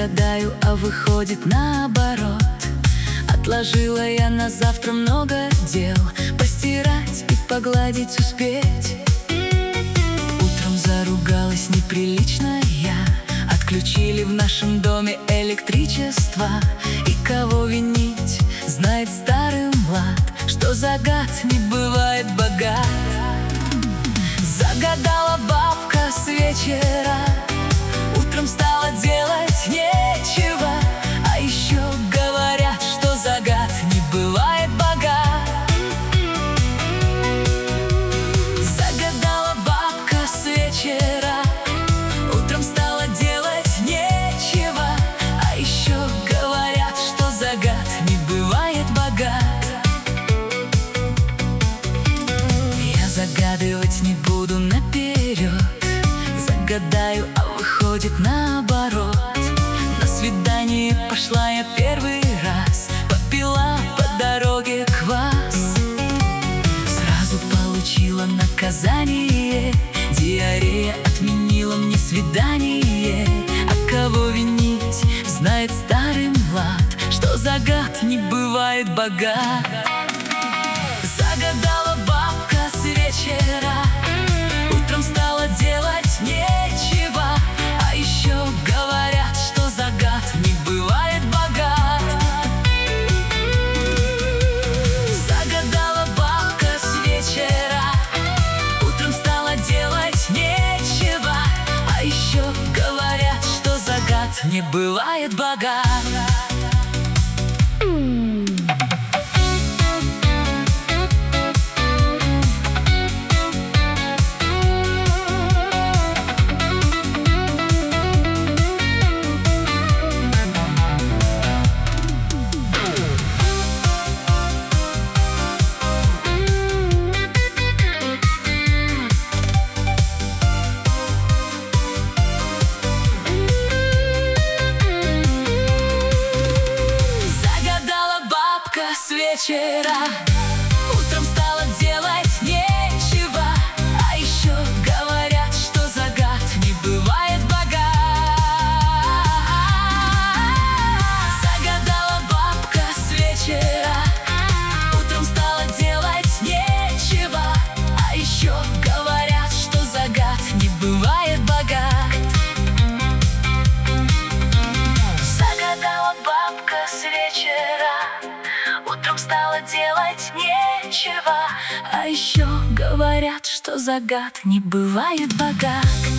загадаю, а выходит наоборот. Отложила я на завтра много дел, постирать и погладить успеть. Утром заругалась неприлично я, отключили в нашем доме электричество. И кого винить, знает старый млад, что загад не бывает богат. Загадала бабка с вечера, утром стала делать нечего. А еще говорят, что загад не бывает богат. Загадала бабка с вечера, утром стала делать нечего. А еще говорят, что загад не бывает богат. Я загадывать не буду наперед, загадаю, а выходит наоборот. На свидание пошла я первый раз, попила по дороге квас. Сразу получила наказание, диарея отменила мне свидание. А кого винить, знает старый млад, что загад не бывает богат. Загадала бабка с вечера, утром стала делать нечего. А еще говорят, что загад не бывает богат. Загадала бабка с вечера, утром стала делать нечего. А еще говорят, что загад не бывает богат. С вечера, утром стала делать нечего. А еще говорят, что загад не бывает богат. Загадала бабка с вечера, утром стала делать нечего. А еще говорят, что загад не бывает богат. Загадала бабка с вечера, утром стала делать нечего. А еще говорят, что загад не бывает богат.